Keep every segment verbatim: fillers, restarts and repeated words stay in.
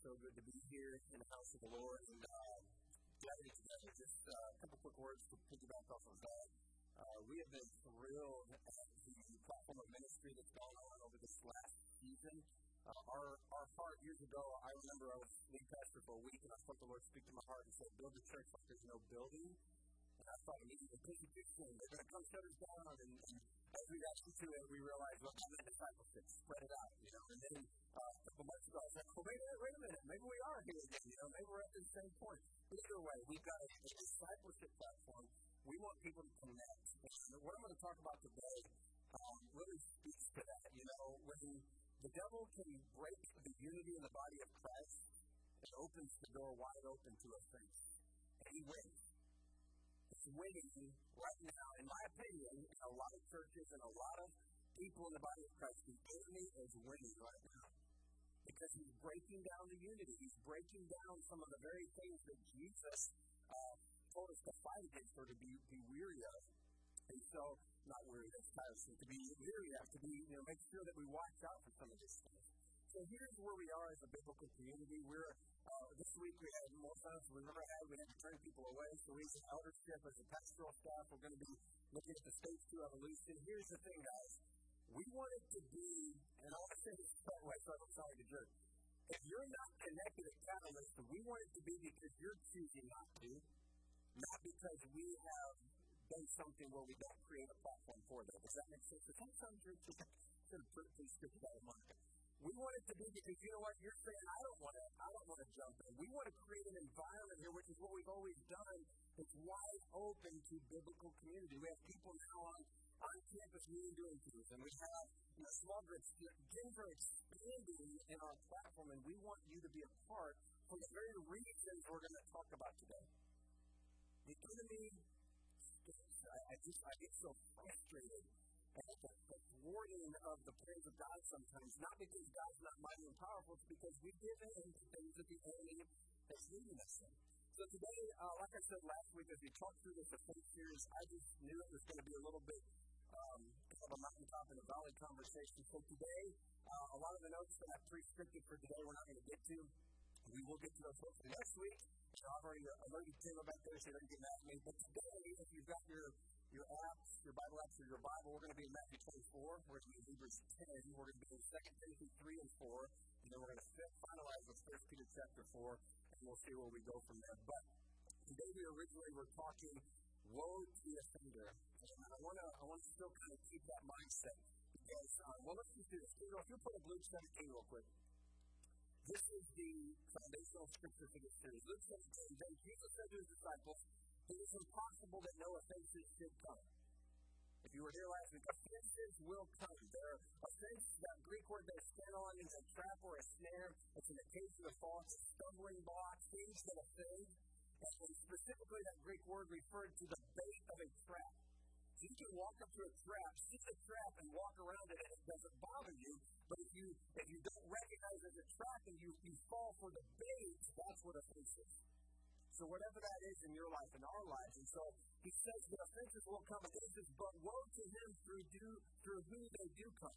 so good to be here in the house of the Lord and uh, gathered together. Just uh, a couple quick words to piggyback off of that. Uh, we have been thrilled at the platform of ministry that's gone on over this last season. Uh, our our heart years ago, I remember I was lead pastor for a week, and I felt the Lord speak to my heart and said, "Build the church like there's no building." And I thought immediately, persecution, they're going to come shut us down. And, and as we got into it, we realized, well, I'm in discipleship, spread it out, you know. And then uh, a couple months ago, I was like, oh, wait, wait, wait a minute, maybe we are here again, you know, maybe we're at the same point. But either way, we've got a, a discipleship platform. We want people to connect. And what I'm going to talk about today um, really speaks to that. You know, when the devil can break the unity in the body of Christ, it opens the door wide open to offense. And he wins. It's winning right now, in my opinion, in a lot of churches and a lot of people in the body of Christ. The enemy is winning right now because he's breaking down the unity. He's breaking down some of the very things that Jesus uh, told us to fight against or to be, be weary of. And so, not weary, that's tiresome, to be weary of, to be, you know, make sure that we watch out for some of these things. So here's where we are as a biblical community. We're, uh, this week we had more fun than we've ever had. We had to turn people away. So we as an eldership, as a pastoral staff, we're going to be looking at the stage two evolution. Here's the thing, guys. We want it to be, and I want to say this that way, so I don't sound like a jerk. If you're not connected at Catalyst, we want it to be because you're choosing not to, not because we have done something where we don't create a platform for them. Does that make sense? Does that sound true? Sort of put it through scripture out of mind. We want it to be because, you know what, you're saying, I don't want to, I don't want to jump in. We want to create an environment here, which is what we've always done, that's wide open to biblical community. We have people now on, on campus meeting, doing things, and we have, you know, small groups. Things are expanding in our platform, and we want you to be a part for the very reasons we're going to talk about today. The enemy stinks. I, I just, I get so frustrated at the, the thwarting of the plans of God sometimes, not because God's not mighty and powerful, it's because we give in to things that the enemy is leading us in. So today, uh, like I said last week, as we talked through this offense series, I just knew it was going to be a little bit um, of a mountaintop and a valley conversation. So today, uh, a lot of the notes that I pre-scripted for today we're not going to get to. We will get to those hopefully next week. So I've already alerted Tim about this, so don't get mad at me. But today, if you've got your your apps, your Bible apps, or your Bible, we're going to be in Matthew twenty-four. We're going to be in Hebrews ten. We're going to be in Second Timothy three and four. And then we're going to finalize with First Peter chapter four, and we'll see where we go from there. But today we originally were talking, woe to the offender. And I want to I want to still kind of keep that mindset. Because, uh, well, let's just do this. You know, if you put a Luke seventeen real quick. This is the foundational scripture for this series. Luke seventeen, then Jesus said to his disciples, it is impossible that no offenses should come. If you were here last week, offenses will come. There are offenses, that Greek word there, stenon, is a trap or a snare. It's an occasion of fault, a stumbling block, things that offend. And specifically, that Greek word referred to the bait of a trap. So you can walk up to a trap, see the trap, and walk around it, and it doesn't bother you. But if you if you don't recognize it as a trap and you, you fall for the bait, that's what offense is. So whatever that is in your life, in our lives. And so he says the offenses will come, and he says, but woe to him through, do, through who they do come.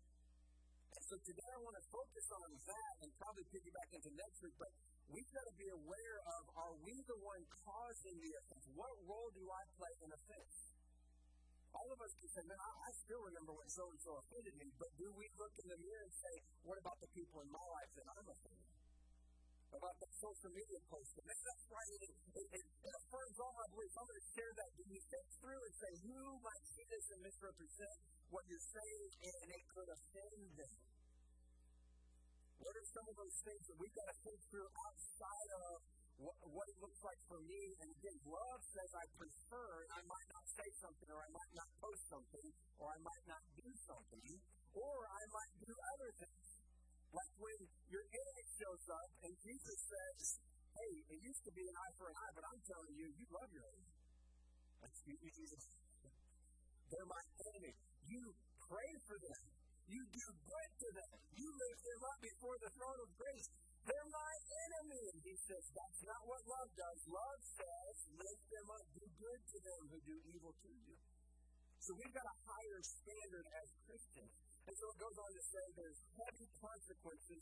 And so today I want to focus on that and probably piggyback into next week, but we've got to be aware of, are we the one causing the offense? What role do I play in offense? All of us can say, man, I, I still remember when so-and-so offended me, but do we look in the mirror and say, what about the people in my life that I'm offended? About that social media post, and that's right, it, it, it, it affirms all my beliefs. I'm going to share that. Do you think through and say, who might see this and misrepresent what you're saying, and it could offend them? What are some of those things that we've got to think through outside of what, what it looks like for me? And again, love says I prefer, I might not say something, or I might not post something, or I might not do something, or I might do other things. Like when your enemy shows up and Jesus says, hey, it used to be an eye for an eye, but I'm telling you, you love your enemy. Excuse me, Jesus. They're my enemy. You pray for them. You do good to them. You lift them up before the throne of grace. They're my enemy. And he says, that's not what love does. Love says, lift them up. Do good to them who do evil to you. So we've got a higher standard as Christians. And so it goes on to say there's heavy consequences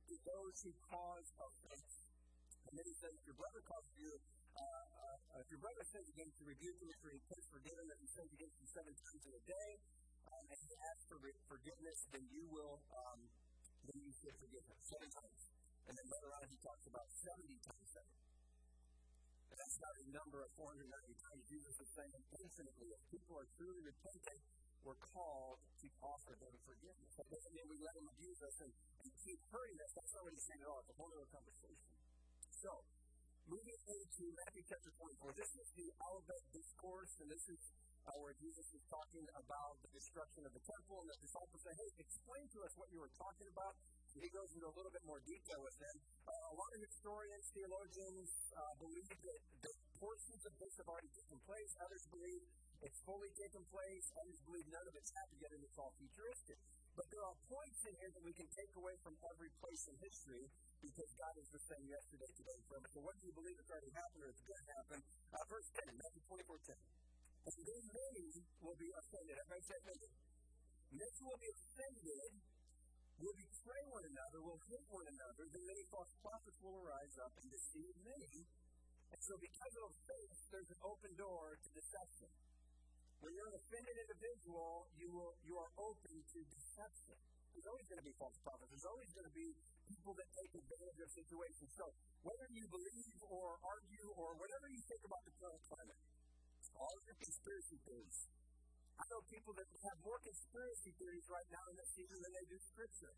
to those who cause offense. And then he says, if your brother causes you, uh, uh, if your brother sins against you, rebuke him. If he repents, forgive him. If he sins against you seven times in a day, um, and he asks for re- forgiveness, then you will, um, then you should forgive him seven times. And then later on, he talks about seventy times seven. And that's not a number of four hundred ninety times. Jesus is saying infinitely, if people are truly repentant, we're called to offer them forgiveness. That doesn't mean we let them abuse us and, and keep hurting us. That's not what he's saying at all. It's a whole other conversation. So, moving into Matthew chapter twenty-four, this is the Olivet Discourse, and this is uh, where Jesus is talking about the destruction of the temple, and the disciples say, hey, explain to us what you were talking about. And he goes into a little bit more detail with them. Uh, a lot of historians, theologians uh, believe that, that portions of this have already taken place. Others believe it's fully taken place. Others believe none of it's happened yet and it's all futuristic. But there are points in here that we can take away from every place in history because God is the same yesterday, today, and forever. So what do you believe it's already happened or it's going to happen? Uh, verse ten, Matthew twenty-four ten. And then many will be offended. Everybody say offended. Many will be offended, will betray one another, will hate one another. Then many false prophets will arise up and deceive many. And so because of faith, there's an open door to deception. When you're an offended individual, you will you are open to deception. There's always going to be false prophets. There's always going to be people that take advantage of situations. So whether you believe or argue or whatever you think about the current climate, all of your conspiracy theories. I know people that have more conspiracy theories right now in this season than they do scripture.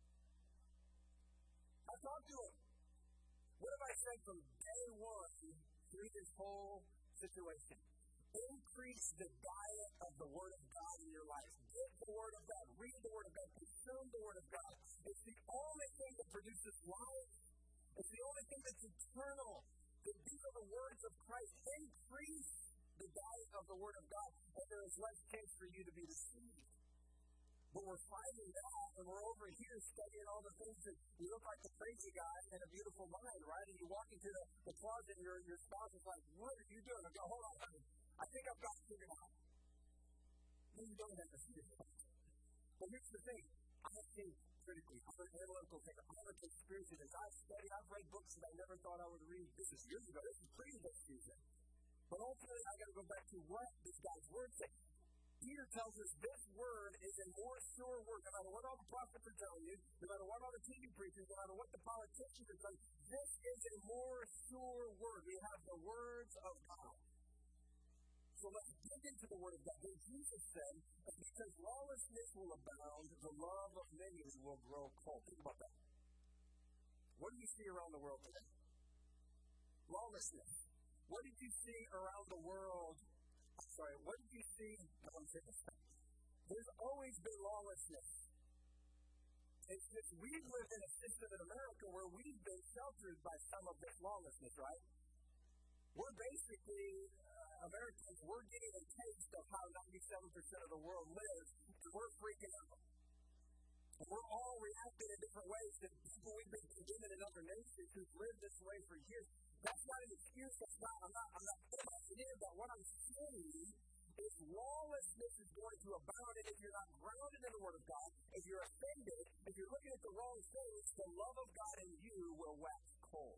I've talked to them. What have I said from day one through this whole situation? Increase the diet of the Word of God in your life. Get the Word of God. Read the Word of God. Consume the Word of God. It's the only thing that produces life. It's the only thing that's eternal. These are the words of Christ. Increase the diet of the Word of God, and there is less chance for you to be deceived. But we're fighting that, and we're over here studying all the things that you look like the crazy guy in a beautiful mind, right? And you walk into the, the closet, and your, your spouse is like, what are you doing? I go, hold on, honey. I think I've got it figured out. No, you don't have to figure it out. But here's the thing. I think critically. I'm an analytical thinker. I'm a conspiracy theorist. I've studied, I've read books that I never thought I would read. This is years ago. This is pre-this season. But ultimately, I've got to go back to what does God's Word say. Peter tells us this Word is a more sure Word. No matter what all the prophets are telling you, no matter what all the T V preachers, no matter what the politicians are telling you, this is a more sure Word. We have the words of God. So let's dig into the Word of God. Then Jesus said that because lawlessness will abound, the love of many will grow cold. Think about that. What do you see around the world today? Lawlessness. What did you see around the world? I'm sorry, what did you see? No, I'm saying this. There's always been lawlessness. It's just we've lived in a system in America where we've been sheltered by some of this lawlessness, right? We're basically, uh, Americans, we're getting a taste of how ninety-seven percent of the world lives, and we're freaking out. And we're all reacting in different ways to people we've been condemning in other nations who've lived this way for years. That's not an excuse. That's not, I'm not, I'm not putting it in, but what I'm saying is lawlessness is going to abound, and if you're not grounded in the Word of God, if you're offended, if you're looking at the wrong things, the love of God in you will wax cold.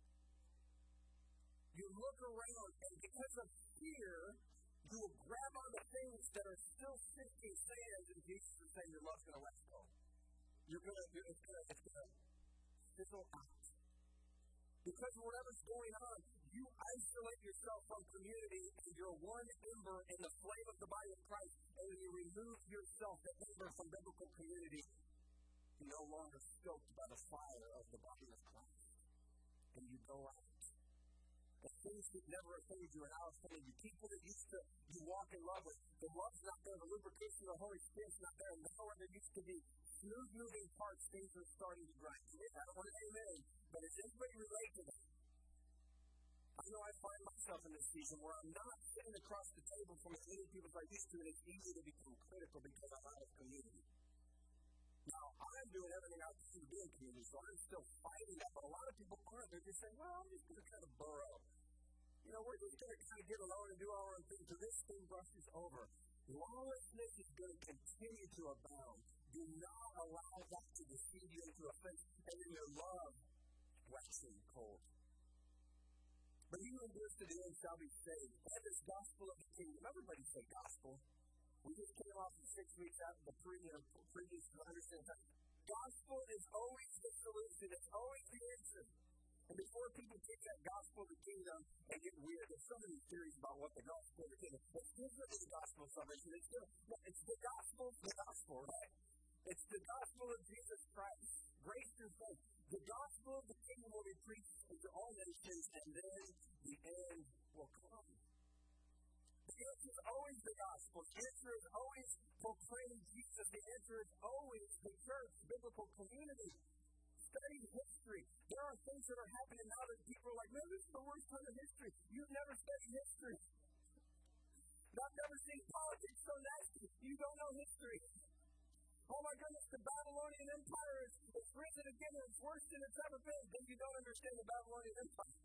You look around, and because of fear, you will grab on the things that are still sifting sand, and Jesus is saying your love's going to wax cold. You're going to, it's going to, it's going to fizzle out. Because of whatever's going on, you isolate yourself from community, and you're one ember in the flame of the body of Christ, and when you remove yourself, the ember from biblical community, you're no longer stoked by the fire of the body of Christ. And you go out. The things that never offended you are now offending you. People that used to you walk in love with, the love's not there, the lubrication of the Holy Spirit's not there, and now where there used to be smooth moving parts, things are starting to grind. I don't want to amen, but does anybody relate to that? I know I find myself in this season where I'm not sitting across the table from as many people as I used to, and it's easy to become critical because I'm out of community. Now, I'm doing everything I can to be in community, so I'm still fighting that, but a lot of people aren't. They're just saying, well, I'm just going to kind of burrow. You know, we're just going to kind of get alone and do our own thing until this thing brushes over. Lawlessness is going to continue to abound. Do not allow that to deceive you into offense. And then your But he who endures to the end shall be saved. And this gospel of the kingdom. Everybody say gospel. We just came off of six weeks after the pre, you know, previous to understand that gospel is always the solution. It's always the answer. And before people teach that gospel of the kingdom, they get weird. There's so many theories about what the gospel of the kingdom is. It's different than the gospel of salvation. It's, still, it's the gospel of the gospel, right? It's the gospel of Jesus Christ. Grace through faith. The gospel of the kingdom will be preached into all nations, and then the end will come. The answer is always the gospel. The answer is always proclaiming Jesus. The answer is always the church, biblical community. Study history. There are things that are happening now that people are like, man, this is the worst time in history. You've never studied history. I've never seen politics so nasty. You don't know history. Oh my goodness, the Babylonian Empire is, is risen again and it's worse than it's ever been. Then you don't understand the Babylonian Empire.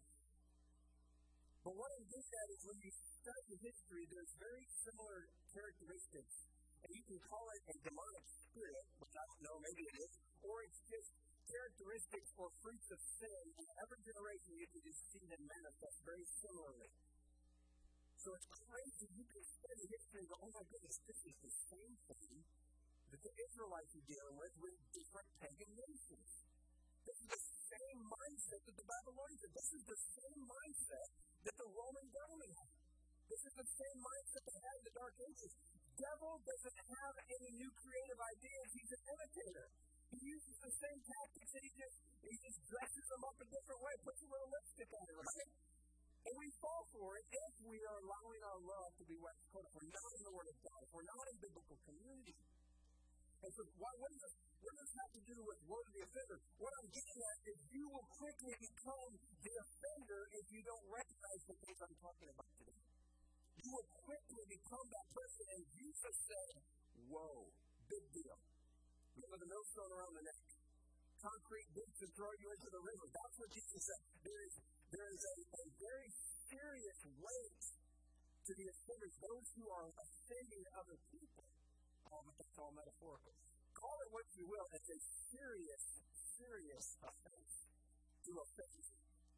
But what I'm getting at is when you study history, there's very similar characteristics. And you can call it a demonic spirit, which I don't know, maybe it is, or it's just characteristics or fruits of sin. In every generation, you can just see them manifest very similarly. So it's crazy. You can study history and go, oh my goodness, this is the same thing that the Israelites are dealing with with different pagan nations. This is the same mindset that the Babylonians had. This is the same mindset that the Roman government had. This is the same mindset they had in the Dark Ages. Devil doesn't have any new creative ideas. He's an imitator. He uses the same tactics and he just, he just dresses them up a different way, puts a little lipstick on it, right? And we fall for it if we are allowing our love to be what's called. If we're not in the Word of God, if we're not in biblical community. And so why, what, does this, what does this have to do with word of the offender? What I'm getting at is you will quickly become the offender if you don't recognize the things I'm talking about today. You will quickly become that person. And Jesus said, whoa, big deal. With a millstone around the neck. Concrete boots to throw you into the river. That's what Jesus said. There is, there is a, a very serious weight to the offenders, those who are offending other people. Oh, but that's all metaphorical. Call it what you will. It's a serious, serious offense to offend you.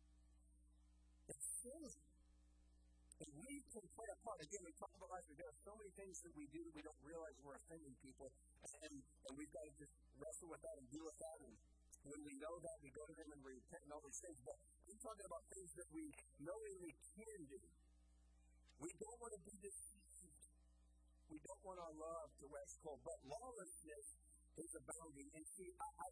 It's sin. And we can play a part. Again, we talked about last week. There are so many things that we do that we don't realize we're offending people. And, and we've got to just wrestle with that and deal with that. And when we know that, we go to Him and we repent and all these things. But I'm talking about things that we knowingly can do. We don't want to be deceived. We don't want our love to wax cold. But lawlessness is abounding. And see, I, I,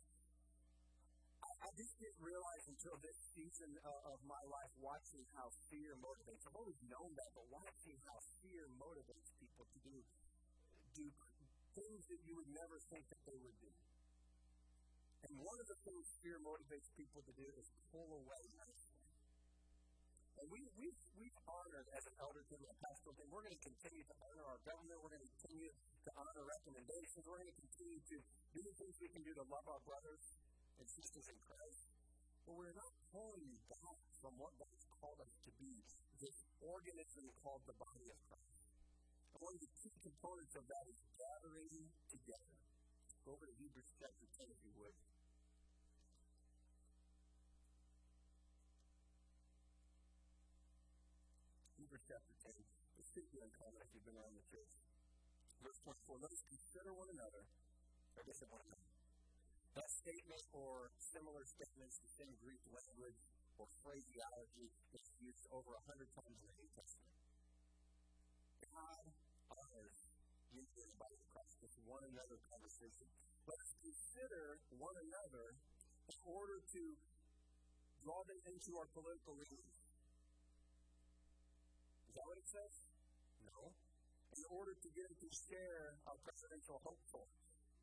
I just didn't realize until this season uh, of my life watching how fear motivates. I've always known that, but watching how fear motivates people to do, do things that you would never think that they would do. And one of the things fear motivates people to do is pull away nicely. And we, we've, we've honored as an elder team, a pastoral team, we're going to continue to honor our government. We're going to continue to honor recommendations. We're going to continue to do the things we can do to love our brothers and sisters in Christ. But we're not pulling you back from what God's called us to be, this organism called the body of Christ. And one of the key components of that is gathering together. Go over to Hebrews chapter ten if you would. Hebrews chapter ten. It's simply uncommon if you've been around the church. Verse twenty-four. Let us consider one another. Or this is one another. That statement or similar statements, the same Greek language or phraseology is used over a hundred times in the New Testament. God honors unity in the body of Christ. This one another conversation. Let us consider one another in order to draw them into our political leaders. Is that what it says? No. In order to get them to share our presidential hopefuls.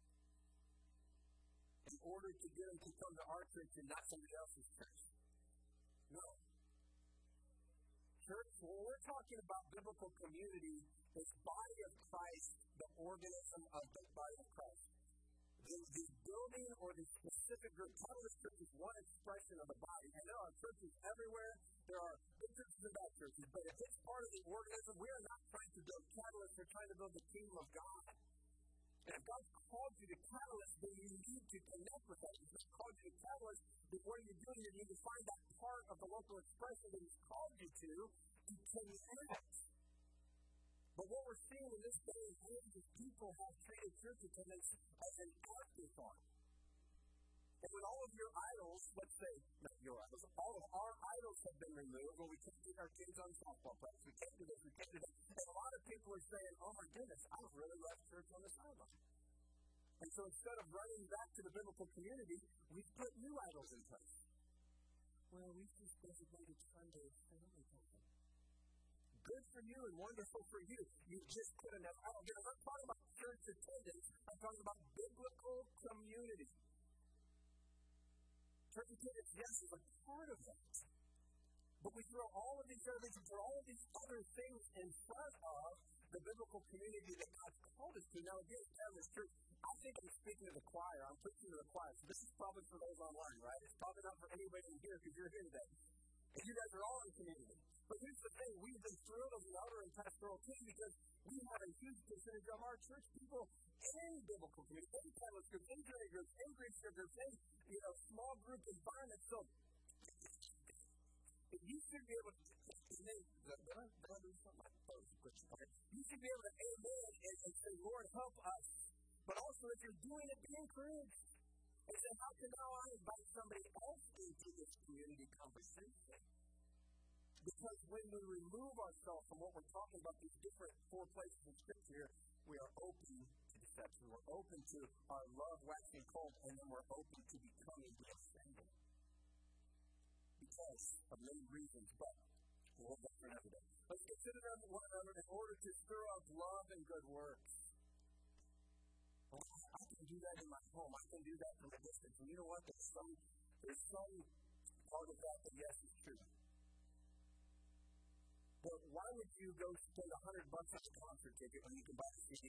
In order to get them to come to our church and not somebody else's church. No. Church, when we're talking about biblical community, is body of Christ the organism of the body of Christ? The, the building or the specific group, Catalyst Church is one expression of the body. And there are churches everywhere. There are good churches and bad churches. But if it's part of the organism, we are not trying to build Catalyst. We're trying to build the kingdom of God. And if God's called you to Catalyst, then you need to connect with that. If He's called you to Catalyst, then what are you doing? You need to find that part of the local expression that He's called you times people have treated church attendance as an afterthought. And when all of your idols, let's say, not your idols, all of our idols have been removed, well, we can't take our kids on softball practice, we can't do this, we can't do that. And a lot of people are saying, oh my goodness, I've really left church on the sideline. And so instead of running back to the biblical community, we've put new idols in place. Well, we've just designated Sunday as family time. Good for you and wonderful for you. You just put enough idol. I'm not talking about church attendance. I'm talking about biblical community. Church attendance, yes, is a part of that. But we throw all of these other things, we throw all of these other things in front of the biblical community that God's called us to. Now, again, down this church, I think I'm speaking to the choir. I'm preaching to the choir. So this is probably for those online, right? It's probably not for anybody in here because you're here today. And you guys are all in community. But here's the thing. We've been thrilled as an elder and pastoral team because we have a huge percentage of our church people in biblical community, in Catalyst groups, in journey groups, in grief groups, in, you know, small group environments. So you should be able to, and then, did I, did I do something like that? Okay. You should be able to amen and, and say, Lord, help us. But also, if you're doing it, be encouraged. And say, how can now I invite somebody else into this community conversation? Because when we remove ourselves from what we're talking about, these different four places in Scripture here, we are open to deception. We're open to our love waxing cold, and then we're open to becoming the offender. Because of many reasons, but we'll get for another day. Let's consider one another in order to stir up love and good works. Well, I can do that in my home. I can do that from a distance. And you know what? There's some, there's some part of that that, yes, is true. But why would you go spend a hundred bucks on a concert ticket when you can buy a C D?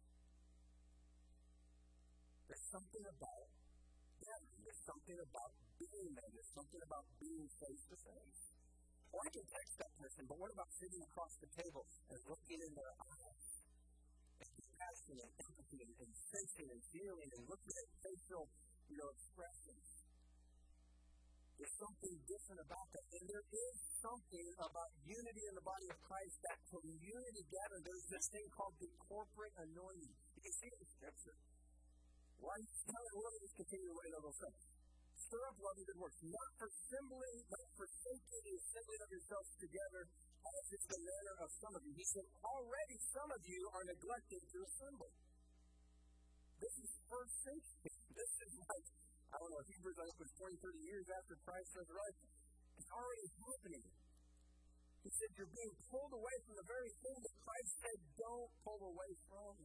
There's something about gathering. There's something about being there. There's something about being face to face. Or I can text that person, but what about sitting across the table and looking in their eyes and compassion and empathy and, and sensing and feeling and looking at facial, you know, expressions? There's something different about that. And there is something about unity in the body of Christ, that community gathering. There's this thing called the corporate anointing. You can see it in Scripture. Why? Let me just continue to wait a little second. Stir up love and good works, not for assembling, not forsaking the assembling of yourselves together, as is the manner of some of you. He said, already some of you are neglecting to assemble. This is first century. This is like, I don't know, Hebrews, I think it was twenty, thirty years after Christ resurrected. It's already happening. He said, you're being pulled away from the very thing that Christ said, don't pull away from.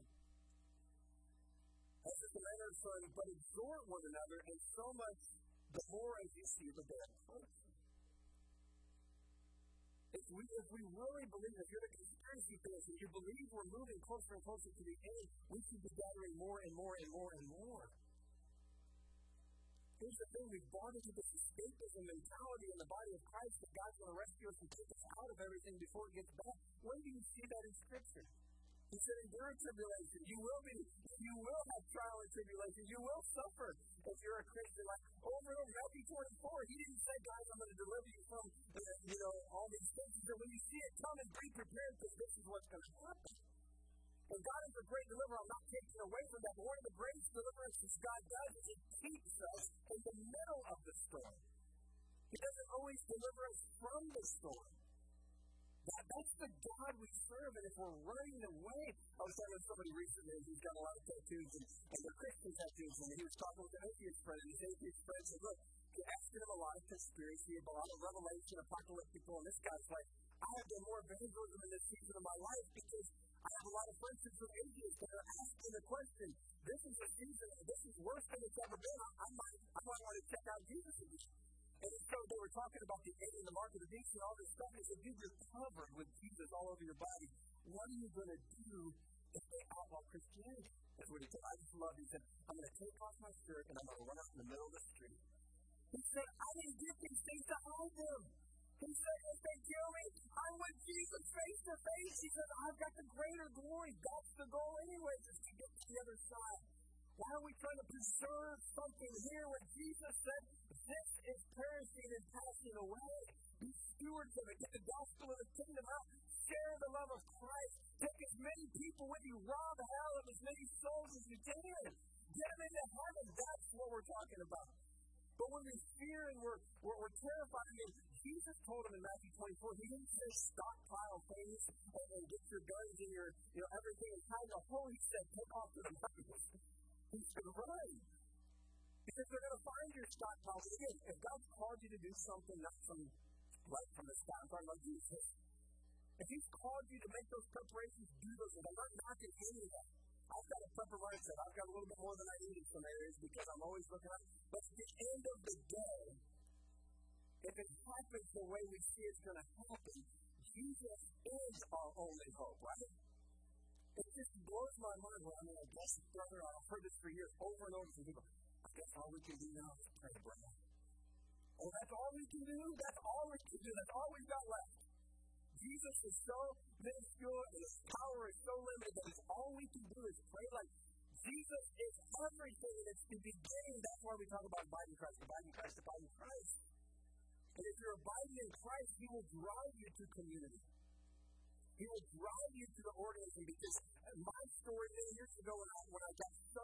As is the manner of some, but exhort one another, and so much the more as you see the day approaching. If we, if we really believe, if you're the conspiracy theorist, and you believe we're moving closer and closer to the end, we should be gathering more and more and more and more. Here's the thing, we've bought into this escapism mentality in the body of Christ that God's going to rescue us and take us out of everything before it gets bad. When do you see that in Scripture? He said, endure tribulation. You will be, you will have trial and tribulation. You will suffer if you're a Christian. Like over in Matthew twenty-four, he didn't say, guys, I'm going to deliver you from, uh, you know, all these things. He said, when you see it come and be prepared, because this is what's going to happen. And God is a great deliverer. I'm not taking away from that. But one of the greatest deliverances God does is He keeps us in the middle of the storm. He doesn't always deliver us from the storm. That, that's the God we serve, and if we're running away, I was talking to somebody recently, and he's got a lot of tattoos, and, and they're Christian tattoos, and he was talking with an atheist friend, and his atheist friend said, look, you're asking him a lot of conspiracy, a lot of revelation, apocalyptical, and this guy's like, I have done more evangelism in this season of my life because I have a lot of friendships with atheists that are asking the question, this is a season, this is worse than it's ever been, I, I, might, I might want to check out Jesus again. And so they were talking about the end and the mark of the beast and all this stuff. He said, dude, you're covered with Jesus all over your body. What are you going to do if they outlaw Christianity? That's what he said. I just love it. He said, I'm going to take off my shirt and I'm going to run out in the middle of the street. He said, I didn't get these things to hide them. He said, if they kill me, I'm with Jesus face to face. He said, I've got the greater glory. That's the goal anyway, just to get to the other side. Why are we trying to preserve something here when Jesus said, this is perishing and passing away? Be stewards of it. Get the gospel of the kingdom out. Share the love of Christ. Take a as many people with you. Rob hell of as many souls as you can. Get them into heaven. That's what we're talking about. But when we fear and we're, we're, we're terrified, I mean, Jesus told him in Matthew twenty-four, he didn't say stockpile things and, and get your guns and your, you know, everything and hide the hole. He said, take off to the mountains. He said, run. Because they're going to find your stockpiles. Again, if God's called you to do something, not from right from the sky, I'm talking about Jesus. If he's called you to make those preparations, do those things. I'm not knocking any of that. I've got a prepper mindset. I've got a little bit more than I need in some areas because I'm always looking at it. But at the end of the day, if it happens the way we see it's going to happen, Jesus is our only hope, right? It just blows my mind when I mean, I guess, brother, I've heard this for years, over and over from people. I guess all we can do now is pray, brother. Oh, that's all we can do? That's all we can do. That's all we've got left. Jesus is so minuscule and his power is so limited that it's all we can do is pray. Like, Jesus is everything and it's the beginning. That's why we talk about abiding Christ, abiding Christ, abiding Christ. And if you're abiding in Christ, he will drive you to community. He will drive you to the organism because my story many years ago when I, when I got so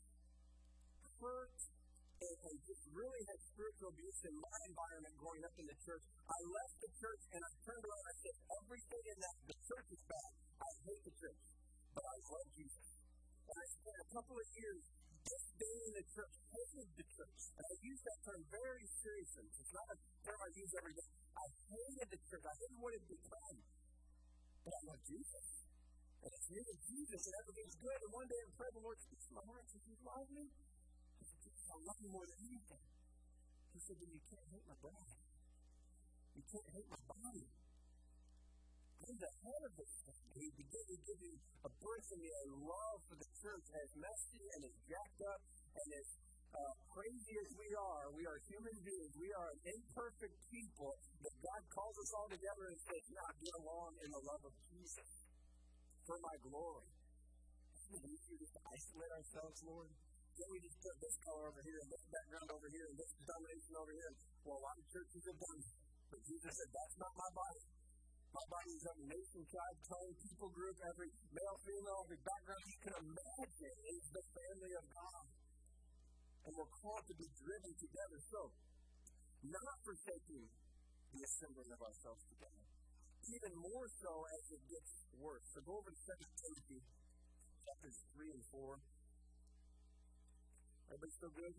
hurt and, and just really had spiritual abuse in my environment growing up in the church, I left the church and I turned around and I said, everything in that, the church is bad. I hate the church, but I love Jesus. And I spent a couple of years disdaining the church, hated the church. And I use that term very seriously. It's not a term I use every day. I hated the church. I hated what it became. But I love Jesus. And it's me and Jesus and everything's good. And one day I prayed, the Lord speaks to my heart and says, you love me? I said, Jesus, I love you more than anything. He said, then you can't hate my bride. You can't hate my body. I'm the head of this thing. He began to give you a birth in me, a love for the church as messy and as jacked up and as uh, crazy as we are. We are human beings. We are an imperfect people that God calls us all together and says, now get along in the love of Jesus for my glory. Isn't it easier just to isolate ourselves, Lord? Then we just put this color over here and this background over here and this denomination over here. Well, a lot of churches have done that. But Jesus said, that's not my body. My body is every nation, tribe, tongue, people group, every male, female, every background you can imagine is the family of God. And we're called to be driven together. So, not forsaking the assembling of ourselves together. Even more so as it gets worse. So go over to Second Timothy, chapters three and four. Everybody still good?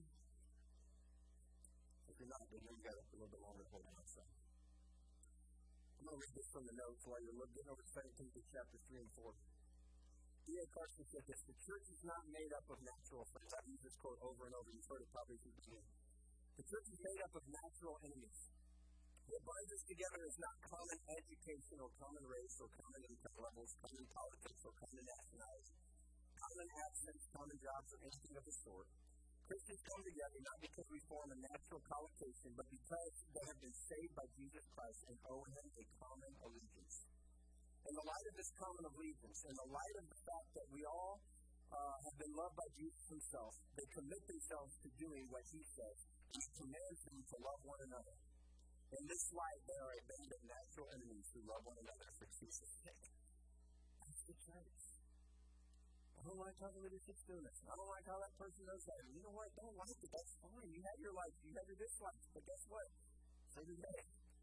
If you're not, then you got a little bit longer to hold on. So. I'm going to read this from the notes while you're looking over Second Timothy chapter three and four. D A Carson said this, the church is not made up of natural friends. I've used this quote over and over. You've heard it probably from the beginning. The church is made up of natural enemies. What binds us together is not common education or common race or common income levels, common politics or common nationality, common accents, common jobs, or anything of the sort. Christians come together not because we form a natural collocation, but because they have been saved by Jesus Christ and owe him a common allegiance. In the light of this common allegiance, in the light of the fact that we all uh, have been loved by Jesus himself, they commit themselves to doing what he says. He commands them to love one another. In this light, they are a band of natural enemies who love one another for Jesus' sake. That's the church. I don't like how the leadership's doing this. I don't like how that person does that. You know what? Don't like it. That's fine. You have your likes. You have your dislikes. But guess what? So do they.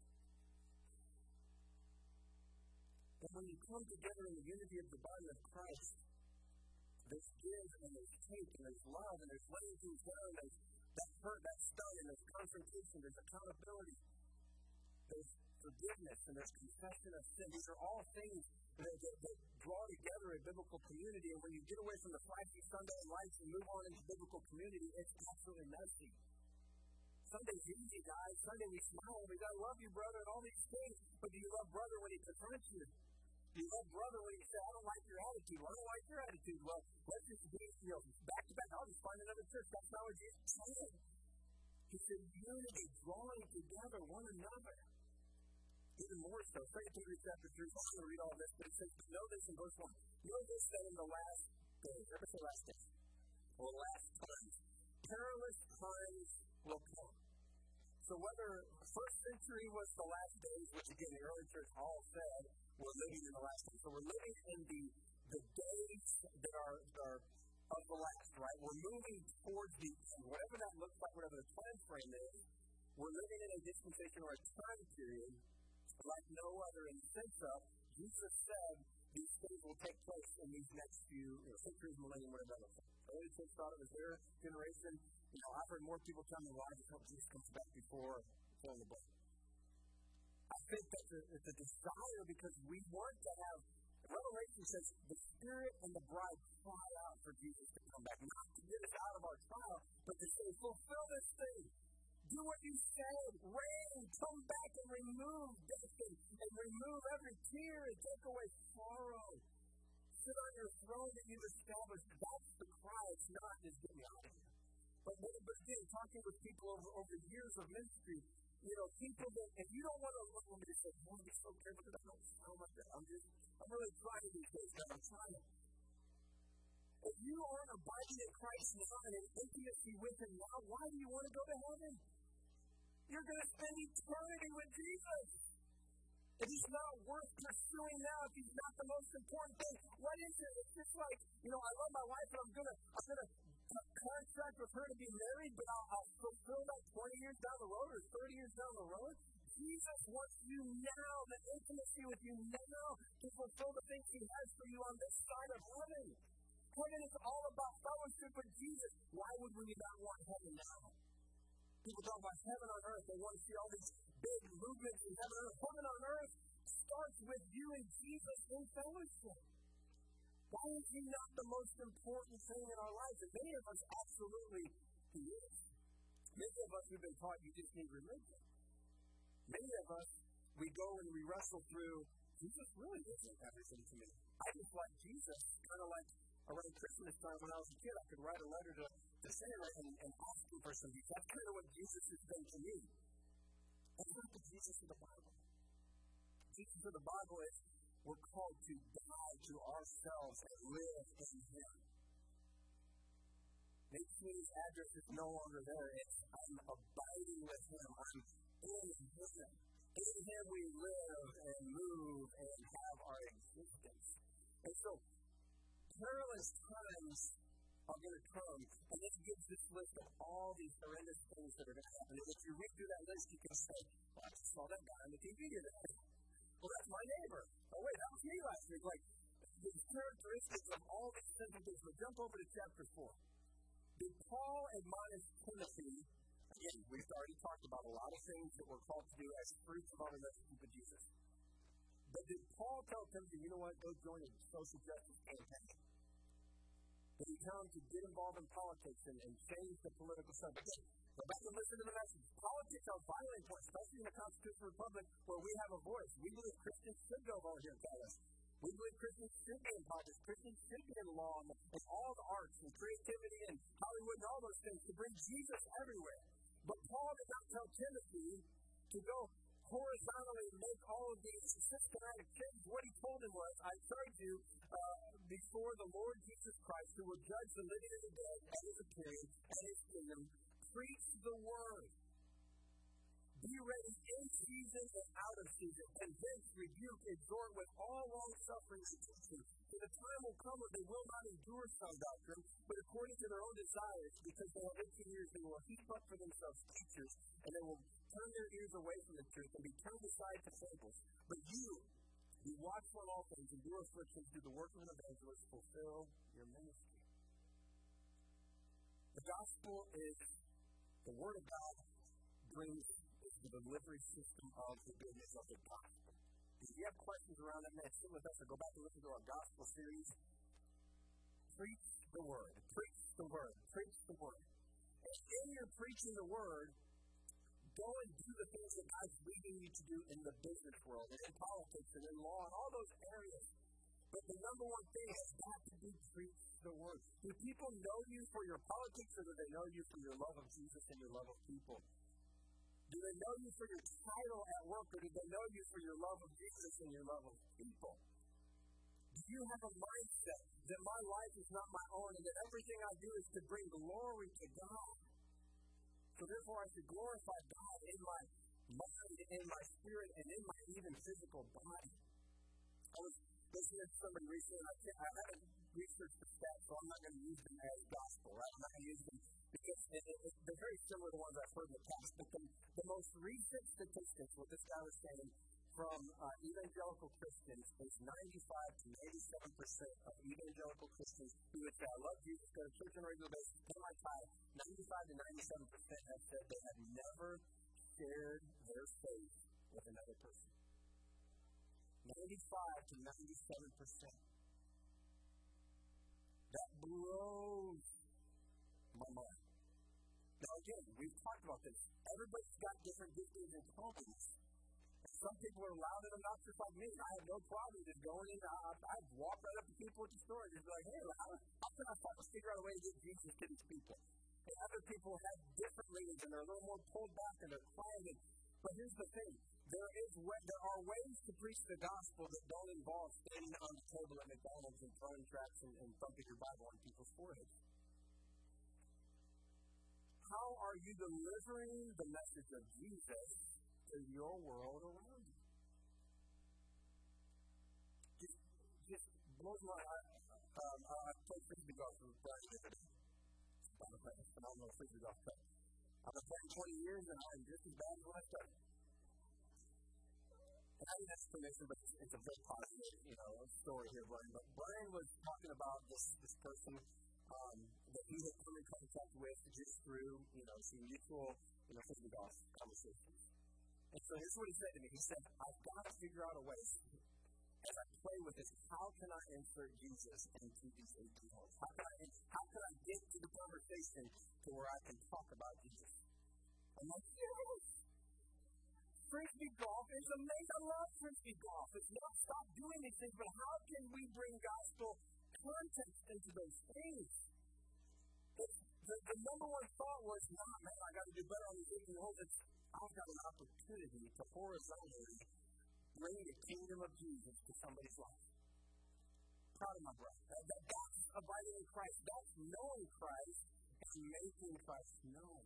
And when you come together in the unity of the body of Christ, there's give and there's take and there's love and there's laying things down. There's that hurt, that stun, and there's confrontation. There's accountability. There's forgiveness and there's confession of sin. These are all things that, that, that draw together a biblical community. And when you get away from the flashy Sunday lights and move on into biblical community, it's absolutely messy. Sunday's easy, guys. Sunday we smile. We gotta love you, brother, and all these things. But do you love brother when he confronts you? Do you love brother when you say, I don't like your attitude? Well, I don't like your attitude. Well, let's just be, you know, back to back. I'll just find another church. That's not what Jesus said. He said unity, drawing together one another. Even more so. Second Timothy chapter three, I'm going to read all this, but it says, know this in verse one. Know this that in the last days, ever say last days, or last times, perilous times will come. So whether first century was the last days, which again the early church all said, we're living in the last days. So we're living in the the days that are, that are of the last, right? We're moving towards the end, whatever that looks like, whatever the time frame is. We're living in a dispensation or a time period like no other in the sense of Jesus said these things will take place in these next few you know, centuries, millennium, whatever that looks like. Early church thought it was their generation. You know, I've heard more people tell me, well, I just hope Jesus comes back before filling the book. I think that's a, it's a desire because we want to have, Revelation says the Spirit and the bride cry out for Jesus to come back, not to get us out of our trial, but to say, fulfill this thing. Do what you said. Reign. Come back and remove death and, and remove every tear and take away sorrow. Sit on your throne that you've established. That's the cry. It's not just get me out of here. But, but again, talking with people over, over years of ministry, you know, people that, if you don't want to look at me and say, I want to be so careful because I don't sound like that. I'm just, I'm really trying these days, but I'm trying. If you aren't abiding in Christ now and in intimacy with Him now, why do you want to go to heaven? You're going to spend eternity with Jesus. If He's not worth pursuing now, if He's not the most important thing, what is it? It's just like, you know, I love my wife and I'm going to, I'm going to contract with her to be married, but I'll, I'll fulfill that twenty years down the road or thirty years down the road. Jesus wants you now, the intimacy with you now, to fulfill the things He has for you on this side of heaven. Heaven is all about fellowship with Jesus. Why would we not want heaven now? People talk about heaven on earth. They want to see all these big movements in heaven on earth. Heaven on earth starts with you and Jesus in fellowship. Why is He not the most important thing in our lives? And many of us absolutely He is. Many of us have been taught you just need religion. Many of us, we go and we wrestle through, Jesus really isn't everything to me. I just like Jesus, kind of like around Christmas time when I was a kid, I could write a letter to, to Santa and, and ask Him for some gifts. That's kind of what Jesus has done to me. That's not the Jesus of the Bible. Jesus of the Bible is we're called to die to ourselves and live in Him. Nate Sweeney's address is no longer there. It's I'm abiding with Him. I'm in Him. In Him we live and move and have our existence. And so, perilous times are going to come, and it gives this list of all these horrendous things that are going to happen. And if you read through that list, you can say, well, I just saw that guy on the T V today. Well, that's my neighbor. Oh, wait, that was me last week. Like, the characteristics of all these sinful things. But jump over to chapter four. Did Paul admonish Timothy? Again, we've already talked about a lot of things that we're called to do as fruits of our relationship with Jesus. But did Paul tell Timothy, you know what, go join a social justice campaign? Did he tell him to get involved in politics and, and change the political subject? Go back and listen to the message. Politics are vitally important, especially in a constitutional republic where we have a voice. We believe Christians should go volunteer and tell us. We believe Christians should be in politics. Christians should be in law and, and all the arts and creativity and Hollywood and all those things to bring Jesus everywhere. But Paul did not tell Timothy to go horizontally make all of these systematic changes. What he told him was, I charge you uh, before the Lord Jesus Christ, who will judge the living and the dead at His appearing and His kingdom, preach the word. Be ready in season and out of season. Convince, rebuke, exhort with all long suffering and teaching. For the time will come when they will not endure sound doctrine, but according to their own desires, because they have itching ears, they will heap up for themselves teachers, and they will turn their ears away from the truth and be turned aside to fables. But you, be watchful in all things, endure afflictions, do the work of an evangelist, fulfill your ministry. The gospel is the word of God brings the delivery system of the goodness of the gospel. If you have questions around that, man, sit with us or go back and listen to our gospel series. Preach the word. Preach the word. Preach the word. And in your preaching the word, go and do the things that God's leading you to do in the business world and in politics and in law and all those areas. But the number one thing has got to be preach the word. Do people know you for your politics or do they know you for your love of Jesus and your love of people? Do they know you for your title at work, or do they know you for your love of Jesus and your love of people? Do you have a mindset that my life is not my own and that everything I do is to bring glory to God? So therefore I should glorify God in my mind, in my spirit, and in my even physical body. I was listening to somebody recently, I, can't, I haven't researched the stats, so I'm not going to use them as gospel, right? I'm not going to use them because it, it, it, they're very similar to ones I've heard in the past. But the, the most recent statistics, what this guy was saying, from uh, evangelical Christians is ninety-five to ninety-seven percent of evangelical Christians who would say, I love Jesus, go to church on a regular basis, pay my tithe. ninety-five to ninety-seven percent have said they have never shared their faith with another person. ninety-five to ninety-seven percent. That blows my mind. Now again, we've talked about this. Everybody's got different giftings and callings. Some people are loud and obnoxious like me. I have no problem just going in. I, I walk right up to people at the store and just be like, hey, how, how can I figure out a way to get Jesus to these people? And other people have different leanings and they're a little more pulled back and they're quiet. But here's the thing. There is there are ways to preach the gospel that don't involve standing on the table at McDonald's and throwing tracts and, and thumping your Bible on people's foreheads. How are you delivering the message of Jesus to your world around you? Just, just blows my mind. Um, I played frisbee golf with Brian the other day. I'm a phenomenal frisbee golf player. I've been playing twenty years and I'm just as bad as when I started. And I didn't ask permission, but it's, it's a very positive, you know, story here, Brian. But Brian was talking about this this person um, that he had come in contact with just through, you know, some mutual, you know, frisbee golf conversations. And so here's what he said to me. He said, I've got to figure out a way, as I play with this, how can I insert Jesus into these eighteen holes? How can I, how can I get to the conversation to where I can talk about Jesus? I'm like, yes! Frisbee golf is amazing. I love frisbee golf. It's not stop doing these things, but how can we bring gospel context into those things? It's, the, the number one thought was not, man, I got to do better on these eighteen holes. It's, I've got an opportunity to horizontally bring the kingdom of Jesus to somebody's life. Proud of my brother. That, that, that's abiding in Christ. That's knowing Christ and making Christ known.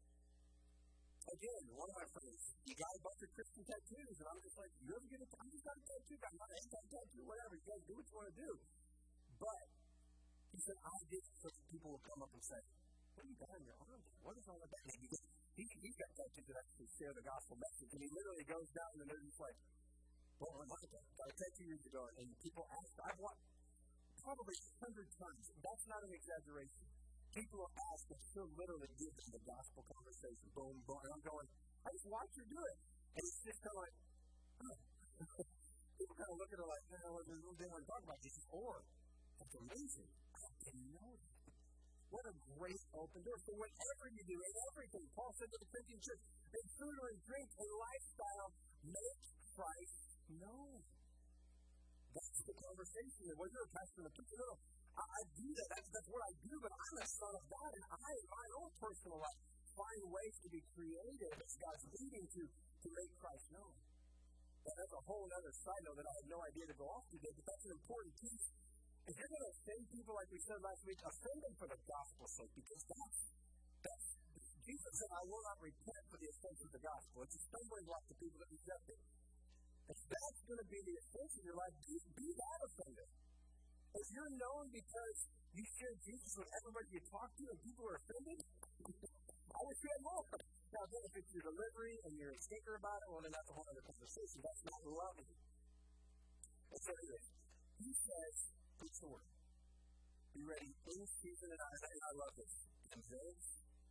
Again, one of my friends, he got a bunch of Christian tattoos, and I'm just like, you ever get a tattoo? I just got a tattoo. I'm not anti-tattoo, whatever. You guys do what you want to do. But he said, I did it so people would come up and say, what do you got on your arm? What is all of that? Because he, he's got tattoos that actually share the gospel message. And he literally goes down and they're just like, well, I'm like that. Got a tattoo years ago. And people ask, I've watched probably a hundred times. That's not an exaggeration. People will ask and she'll literally give them the gospel conversation. Boom, boom. And I'm going, I just watch her do it. And it's just kind of like, huh. People kind of look at her like, no, there's no thing I want to talk about this. Or, that's amazing. I didn't know that. What a great open door. So whatever you do, in everything, Paul said to the Corinthian church, in food or in drink, in lifestyle, make Christ known. That's the conversation. And whether you're a pastor or a preacher, no, I, I do that. That's, that's what I do, but I'm a son of God, and I, in my own personal life, find ways to be creative as God's leading to, to make Christ known. Now, that's a whole other side note that I had no idea to go off today, but that's an important piece. If you're going to offend people like we said last week, offend them for the gospel's sake, because that's, that's, Jesus said, I will not repent for the offense of the gospel. It's a stumbling block to people that reject it. If that's going to be the offense in your life, be, be that offender. If you're known because you share Jesus with everybody you talk to and people are offended, I wish you had more. Now, again, if it's your delivery and you're a stinker about it, well, then that's a whole other conversation. That's not loving. And so anyway, he says, preach the word. Be ready in season and out. And I love this. Convince,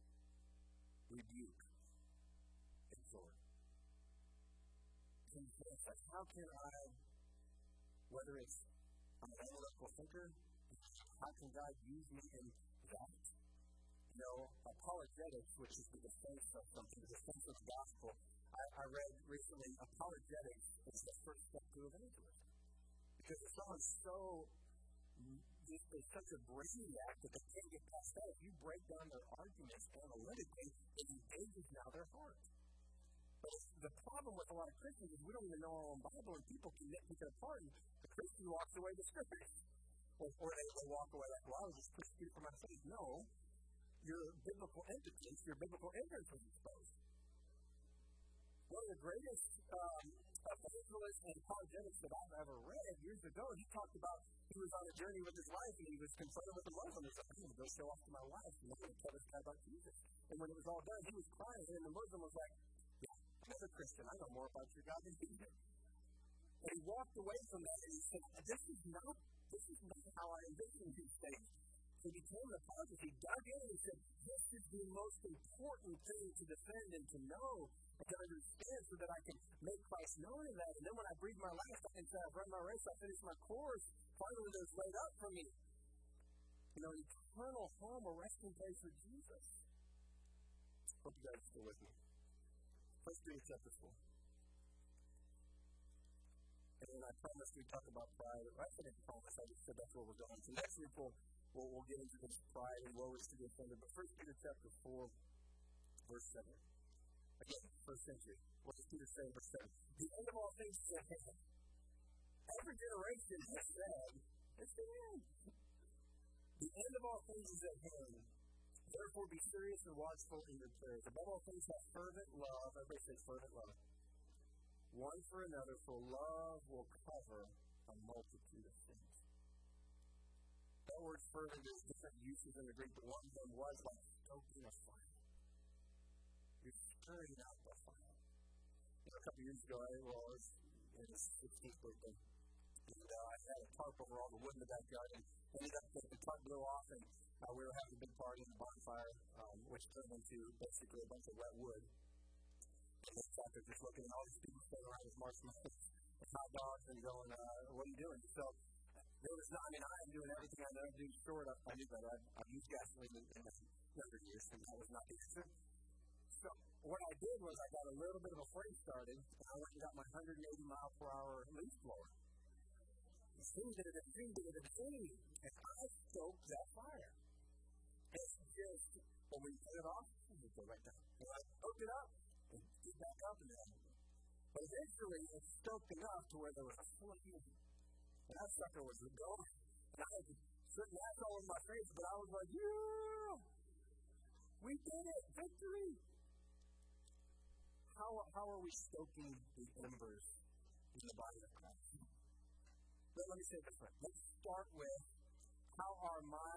rebuke, exhort. Convince. Like, how can I, whether it's I'm an analytical thinker, how can God use me in that? You know, apologetics, which is the defense of something, the defense of the gospel. I, I read recently, apologetics is the first step to evangelism. Because if someone's so, just, there's such a brainiac that they can't get past that, if you break down their arguments analytically, it engages now their heart. But the problem with a lot of Christians is we don't even know our own Bible, and people can nitpick it apart, and the Christian walks away discouraged. Or, or they, they walk away like, well, I was just persecuted for my faith. No. Your biblical impotence, your biblical ignorance was exposed. One of the greatest um, evangelists evangelist and apologetics that I've ever read years ago. He talked about he was on a journey with his wife and he was confronted with a Muslim. He's like, I'm going to go show off to my wife and I'm going to tell this guy about Jesus. And when it was all done, he was crying and the Muslim was like, yeah, I'm a Christian. I know more about your God than you do. And he walked away from that and he said, this is not, this is not how I envision these things. So he became an apologist. He dug in and he said, this is the most important thing to defend and to know and to understand so that I can make Christ known in that. And then when I breathe my last, I can say, I've run my race, I finished my course. Finally, there's laid up for me. You know, an eternal home, a resting place with Jesus. Hope you guys are still with me. First Peter chapter four. And I promised we'd talk about pride. I didn't promise, I just said that's where we're going. So next week we'll, we'll, we'll get into this pride and woe is to the offended. But First Peter chapter four, verse seven. Again, first century. What does Peter say in verse seven? The end of all things is at hand. Every generation has said, it's the end. The end of all things is at hand. Therefore be serious and watchful in your prayers. Above all things have fervent love. Everybody says fervent love. One for another, for love will cover a multitude of sins. That word fervent is different uses in the Greek, but one of them was like stoking a fire. You're stirring out the fire. You know, a couple years ago, I, well, I was in his sixteenth birthday, and uh, I had a tarp over all the wood in the backyard, and ended up the, the tarp blew off, and uh, we were having a big party in the bonfire, um, which turned into basically a bunch of wet wood. And then after just looking at all these people standing around with marshmallows and hot dogs and going, uh, what are you doing? So there was not, I mean, I am doing everything I know to do short up. I knew better. I've, I've used gasoline in, in my younger years, and that was not the answer. So what I did was I got a little bit of a flame started, and I went and got my one hundred eighty mile per hour leaf blower. Zing, did it, zing, did it, zing. And I stoked that fire. And it's just, when we turn it off, we go right down. And I opened it up. And get back up and down. But eventually, it stoked enough to where there was a flame. And that sucker was going. And I had to certain ass all over my face, but I was like, yeah! We did it! Victory! How, how are we stoking the embers in the body of Christ? But let me say it this way. Let's start with, how are my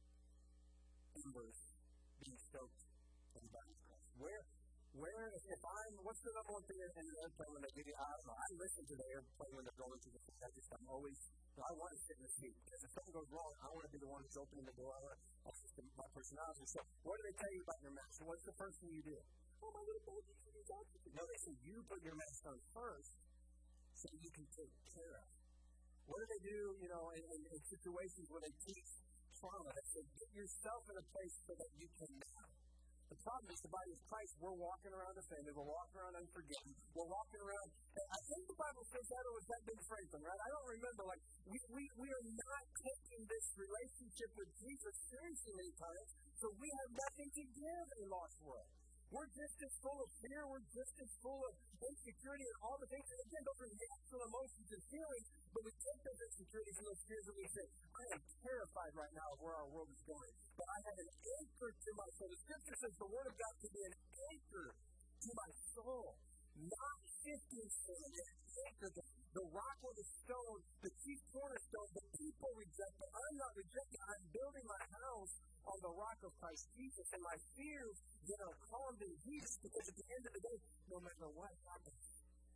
embers being stoked in the body of Christ? Where Where, if I'm, what's the number one thing in an airplane when they give you, I don't know, I listen to the airplane when they're going through the thing. I just, I'm always, you know, I want to sit in the seat. Because if something goes wrong, I want to be the one who's opening the door. I want to, that's just my personality. So, what do they tell you about your mask? So, what's the first thing you do? Oh, my little baby, you need oxygen. No, they say you put your mask on first so you can take care of. What do they do, you know, in, in, in situations where they teach trauma? They say, get yourself in a place so that you can now. The problem is the body of Christ, we're walking around offended, we're walking around unforgiven, we're walking around, I think the Bible says that it was that big Franklin, right? I don't remember, like, we, we, we are not taking this relationship with Jesus seriously many times, so we have nothing to give in a lost world. We're just as full of fear, we're just as full of insecurity and all the things, and again, those are natural emotions and feelings, but we take those insecurities and those fears and we say, I am terrified right now of where our world is going, but I have an anchor to my soul. The scripture says the word of God to be an anchor to my soul, not shifting sin, an anchor, the, the rock or the stone, the chief cornerstone, the people reject, but I'm not rejecting, I'm building my house on the rock of Christ Jesus, and my fears that are calmed in Jesus, because at the end of the day, no matter what happens,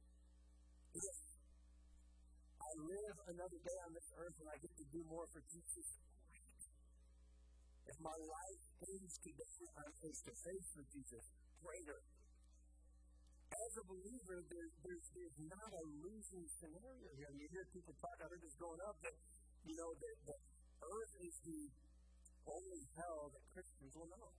if I live another day on this earth and I get to do more for Jesus, great. If my life ends today, I'm face to face with Jesus, greater. As a believer, there, there's, there's not a losing scenario here. You hear people talk, I heard this growing up, that, you know, that, that earth is the only hell that Christians will know.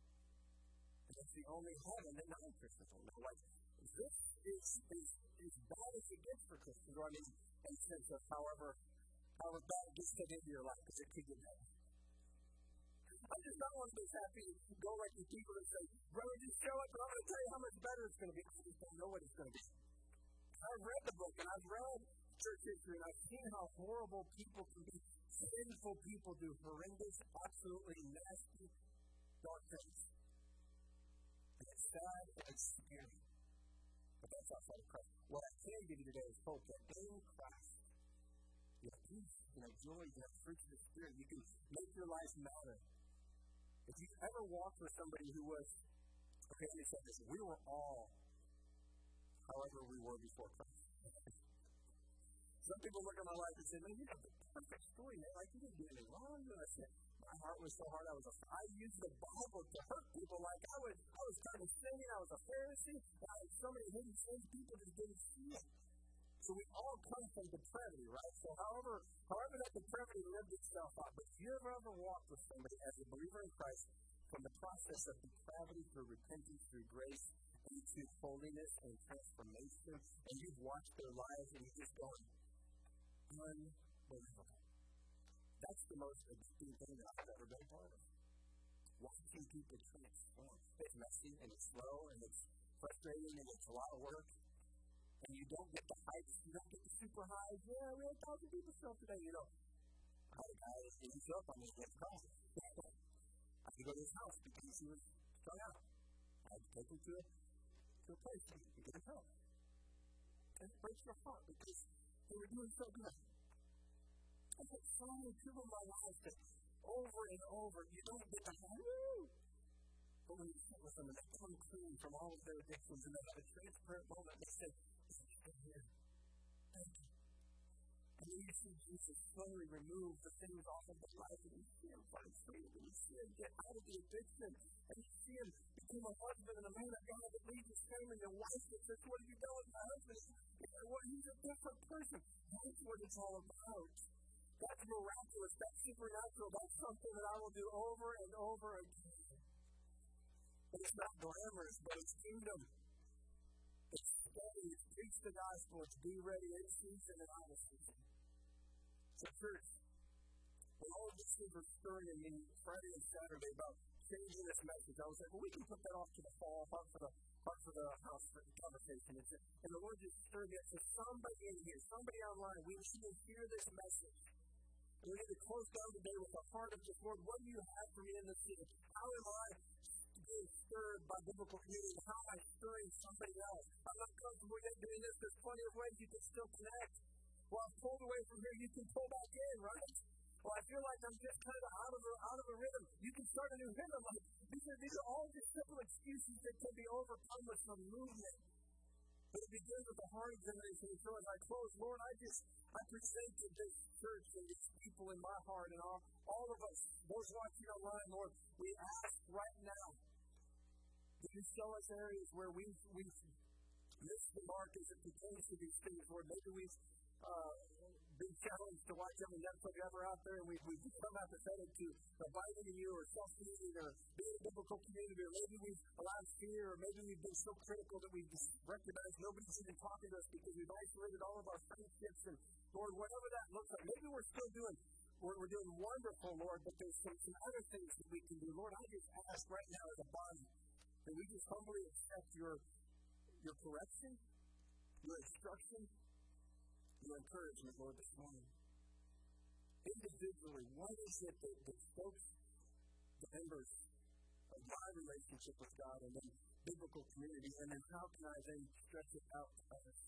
And it's the only heaven that non-Christians will know. Like, this is, is as bad as it gets for Christians, or I mean, in the sense of however, however bad it gets to into your life, because it could get better. I'm just not one of those happy go like the people that say, brother, just show up and I'm going to tell you how much better it's going to be. I just don't know what it's going to be. I've read the book and I've read church history and I've seen how horrible people can be. Sinful people do horrendous, absolutely nasty, dark things. And it's sad and it's scary. But that's peace outside of Christ. What I can give you today is hope that in Christ, you have peace, you have joy, you have fruit of the Spirit. You can make your life matter. If you've ever walked with somebody who was, okay, let me say this, we were all however we were before Christ. Some people look at my life and say, man, you have the perfect story, man. Like, you didn't do anything wrong. And I said, my heart was so hard. I was a, I used the Bible to hurt people. Like, I was, I was kind of sinning. I was a Pharisee. I had so many hidden sins. People just didn't see it. So we all come from depravity, right? So however, however that depravity lived itself out. But if you ever ever walked with somebody as a believer in Christ, from the process of depravity through repentance, through grace, into holiness and transformation, and you've watched their lives and you're just going, unbelievable. That's the most addicting thing that I've ever been a part of. Watching people transform. It's messy and it's slow and it's frustrating and it's a lot of work. And you don't get the hype, you don't get the super highs. Yeah, we had a thousand people show up today, you know. I had a guy that didn't show up on me against coffee. I had to go to his house because he was strung out. I had to take him to a, to a place to get him help. And it breaks your heart because they were doing so good. I've had so many people in my life that over and over, you don't get the high, woo! But when you sit with them and they come clean from all of their addictions and they have a transparent moment, they say, I'm here. Thank you. And then you see Jesus slowly remove the things off of their life and you see him find freedom and you see him get out of the addiction and you see him become a husband and a man of God that leads his family and a wife that says, what have you done with my husband? Well, he's a different person. That's what it's all about. That's miraculous. That's supernatural. That's something that I will do over and over again. But it's not glamorous, but it's kingdom. It's study, it's preach the gospel, it's be ready in season and out of season. So church, when all of these things were stirring in me Friday and Saturday about changing this message, I was like, well, we can put that off to the fall, heart for the heart for the house conversation. It's, and the Lord just stirred me up. So somebody in here, somebody online, we need to hear this message. And we need to close down today with a heart of just, Lord, what do you have for me in this season? How am I being stirred by biblical community? How am I stirring somebody else? I'm not comfortable yet doing this. There's plenty of ways you can still connect. Well, I'm pulled away from here. You can pull back in, right? Well, I feel like I'm just kind of out of a, out of a rhythm. You can start a new rhythm. Like, these are these are all just simple excuses that can be overcome with some movement. But it begins with a heart examination. So as I close, Lord, I just I present to this church and these people in my heart and all, all of us, those watching online, Lord, we ask right now that you show us areas where we've, we've missed the mark as it pertains to these things, Lord. Maybe we've uh, been challenged to watch every Netflix ever out there, and we've, we've become apathetic to abiding in you or self-feeding or being a biblical community, or maybe we've allowed fear, or maybe we've been so critical that we've just recognized nobody's even talking to us because we've isolated all of our friendships. And Lord, whatever that looks like, maybe we're still doing We're, we're doing wonderful, Lord, but there's some, some other things that we can do. Lord, I just ask right now as a body that we just humbly accept your, your correction, your instruction, your encouragement, Lord, this morning. Individually, what is it that, that folks, the members of my relationship with God and then biblical community, and then how can I then stretch it out to others?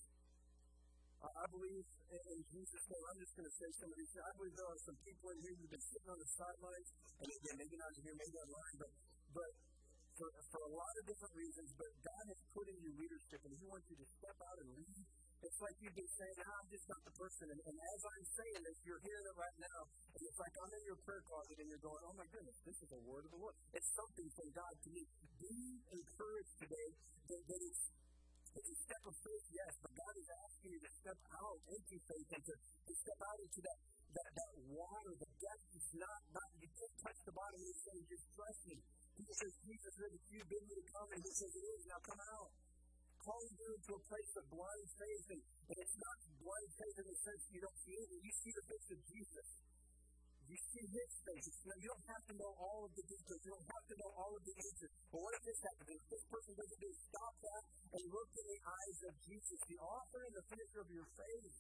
I believe in Jesus' name, I'm just going to say some of these things. I believe there are some people in here who've been sitting on the sidelines, and again, maybe not in here, maybe online, but, but for, for a lot of different reasons, but God has put in you leadership, and He wants you to step out and lead. It's like you've been saying, no, I'm just not the person, and, and as I'm saying this, you're hearing it right now, and it's like I'm in your prayer closet, and you're going, oh my goodness, this is a word of the Lord. It's something from God to me. Be encouraged today that, that it's It's a step of faith, yes, but God is asking you to step out into faith and to, to step out into that, that, that water. The depth is not, not, you can't touch the bottom and say, just trust me. He says, Jesus said, if you bid me to come, and He says, it is, now come out. Calling you into a place of blind faith, and, and it's not blind faith in the sense you don't see it, you see the face of Jesus. You see His face. It's, you don't have to know all of the details. You don't have to know all of the answers. But what if this happens? If this person doesn't do, stop that and look in the eyes of Jesus, the author and the finisher of your faith.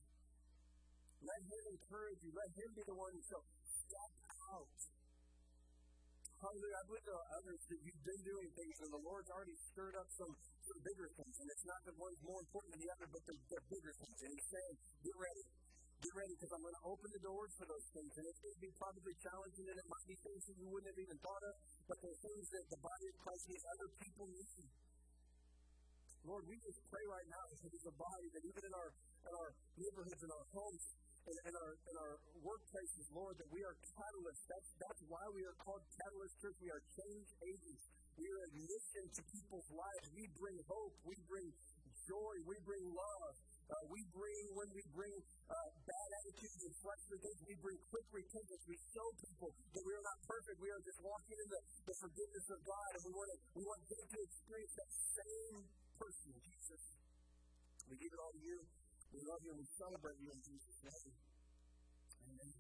Let Him encourage you. Let Him be the one who says, step out. Hallelujah. I believe there are others that you've been doing things and the Lord's already stirred up some, some bigger things. And it's not that one's more important than the other, but they're, they're bigger things. And He's saying, get ready. Get ready because I'm going to open the doors for those things. And it's going to be probably challenging and it might be things that you wouldn't have even thought of, but they're things that the body of Christ needs, other people need. Lord, we just pray right now as a body that even in our, in our neighborhoods, in our homes, in, in, our, in our workplaces, Lord, that we are catalysts. That's, that's why we are called Catalyst Church. We are change agents. We are a mission to people's lives. We bring hope. We bring joy. We bring love. Uh, we bring, when we bring uh, bad attitudes and fleshly things, we bring quick repentance. We show people that we are not perfect. We are just walking in the, the forgiveness of God, and we want to we want them to experience that same person, Jesus. We give it all to you. We love you and we celebrate you in Jesus' name. Amen.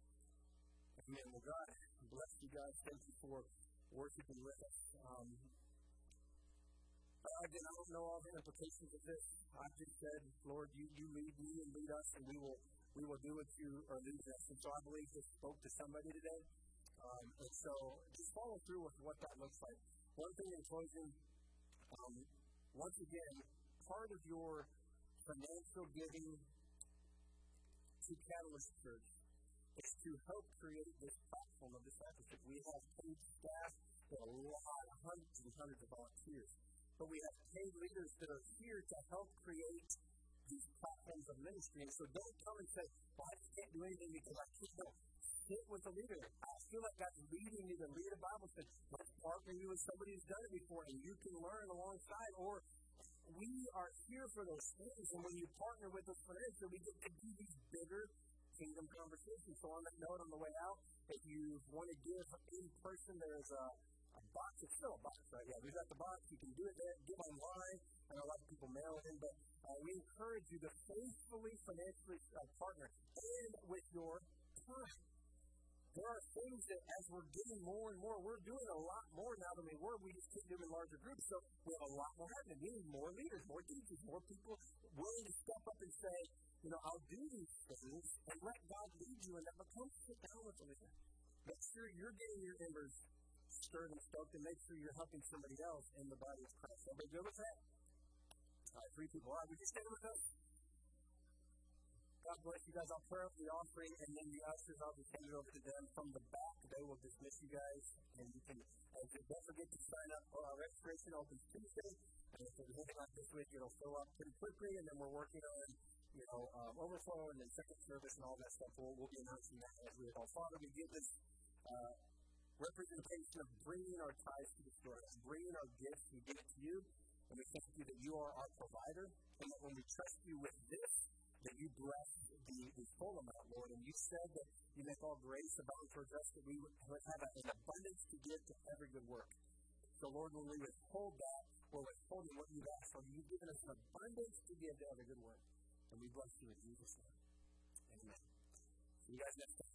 Amen. Well, God bless you guys. Thank you for worshiping with us. Um, Again, I don't know all the implications of this. I just said, Lord, you, you lead me and lead us, and we will we will do what you are leading us. And so I believe this spoke to somebody today. Um, and so just follow through with what that looks like. One thing in closing, um, once again, part of your financial giving to Catalyst Church is to help create this platform of discipleship. We have paid staff, there are a lot, hundreds and hundreds of volunteers. But we have paid leaders that are here to help create these platforms of ministry. And so don't come and say, well, I just can't do anything because I can't. Sit with the leader. I feel like God's leading you to lead a Bible study. Let's partner you with somebody who's done it before and you can learn alongside. Or we are here for those things. And when you partner with us financially, we get to do these bigger kingdom conversations. So on that note, on the way out, if you want to give in person, there's a A box, it's still a box, right? Yeah, we've got the box. You can do it there, give online. I know a lot of people mail it in, but uh, we encourage you to faithfully, financially uh, partner and with your time. There are things that as we're getting more and more, we're doing a lot more now than we were. We just keep doing larger groups, so we have a lot more happening. We need more leaders, more teachers, more people willing to step up and say, you know, I'll do these things and let God lead you, and that becomes sit down with the leader. Make sure you're getting your embers stirred and stoked, and make sure you're helping somebody else in the body of Christ. Everybody good with that? All right, three people. All right, would you stand with us? God bless you guys. I'll pray over the offering, and then the ushers, I'll just hand it over to them from the back. They will dismiss you guys, and you can, and don't forget to sign up for our registration opens Tuesday, and if there's anything like this week, it'll fill up pretty quickly, and then we're working on, you know, um, overflow, and then second service, and all that stuff. We'll, we'll be announcing that as we go. Father, we give this, uh, representation of bringing our tithes to the storehouse, bringing our gifts, we give it to you, and we thank you that you are our provider, and that when we trust you with this, that you bless the, the full amount, Lord, and you said that you make all grace abound towards us, that we would have an abundance to give to every good work. So, Lord, when we withhold that, we're withholding what you've asked for. You've given us an abundance to give to every good work, and we bless you in Jesus' name. Amen. See you guys next time.